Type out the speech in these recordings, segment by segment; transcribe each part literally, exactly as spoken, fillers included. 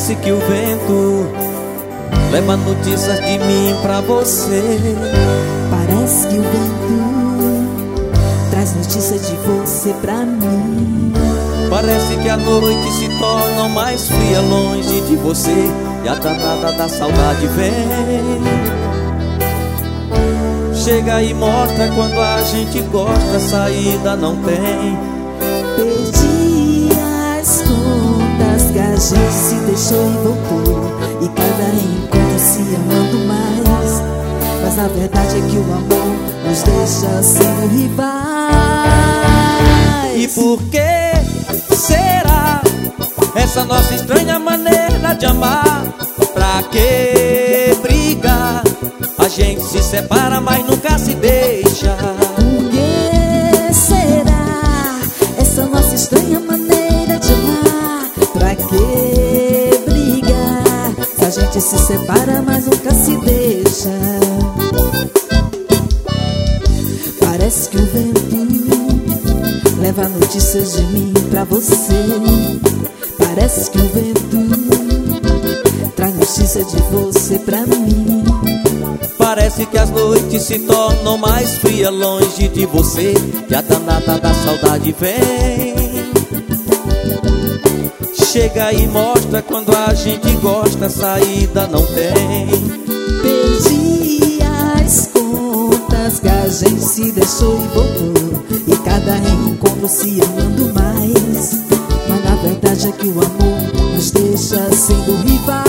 Parece que o vento leva notícias de mim pra você. Parece que o vento traz notícias de você pra mim. Parece que a noite se torna mais fria longe de você, e a danada da saudade vem. Chega e mostra quando a gente gosta, saída não tem. Perdi as contas que a gente se deixou e voltou, e cada encontro se amando mais. Mas a verdade é que o amor nos deixa sendo rivais. E por que será essa nossa estranha maneira de amar? Pra que brigar? A gente se separa, mas nunca se deixa. Por que será essa nossa estranha maneira de amar? Pra que brigar? Se a gente se separa, mas nunca se deixa. Parece que o vento leva notícias de mim pra você. Parece que o vento traz notícias de você pra mim. Parece que as noites se tornam mais frias longe de você, e a danada da saudade vem. Chega e mostra quando a gente gosta, saída não tem. Perdi as contas que a gente se deixou e voltou, e cada reencontro se amando mais. Mas na verdade é que o amor nos deixa sendo rivais.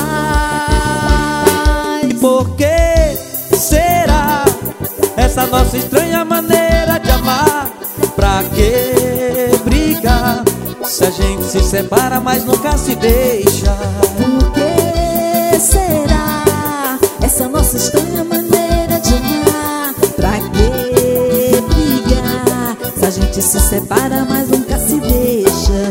E por que será essa nossa estranha maneira de amar? Pra que brigar? Se a gente se separa, mas nunca se deixa. Por que será essa nossa estranha maneira de amar? Pra que brigar? Se a gente se separa, mas nunca se deixa.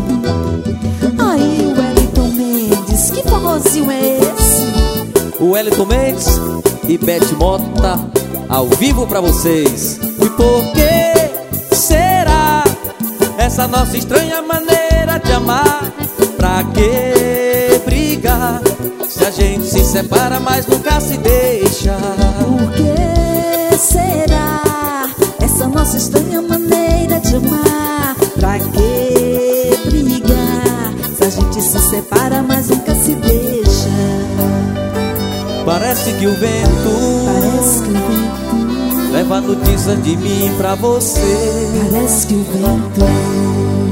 Aí o Wellington Mendes, que forrozinho é esse? O Wellington Mendes e Beth Mota ao vivo pra vocês. E por que será essa nossa estranha maneira de amar? Pra que brigar? Se a gente se separa, mas nunca se deixa. Por que será essa nossa estranha maneira de amar? Pra que brigar? Se a gente se separa, mas nunca se deixa. Parece que o vento Parece que o vento leva notícias de mim pra você. Parece que o vento